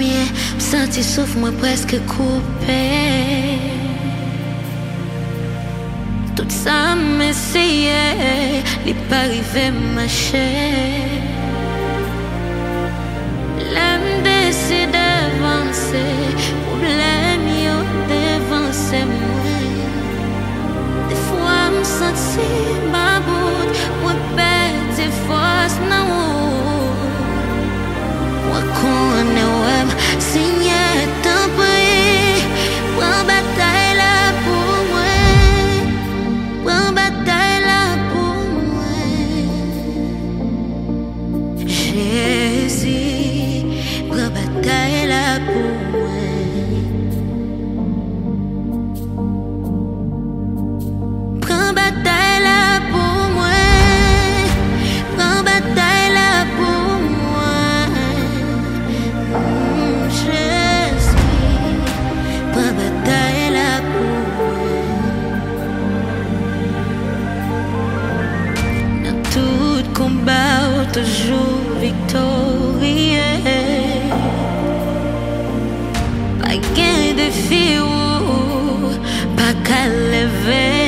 mien, senti souffle moi presque coupé. Tout ça m'essayait, les pas arrivé marcher. L'âme décide d'avancer, problème yo d'avancer moi. Des fois me sentis ma bout, moi perdre force non. Moi connais ouais, signé tant pris, prends bataille là pour moi, prends bataille là pour moi. Jésus, prends bataille là pour moi. Prends bataille là pour moi, prends bataille là pour moi. Jésus, prends bataille là pour moi. Dans tout combat, toujours victorieux. Pas gain de défi, pas qu'à lever.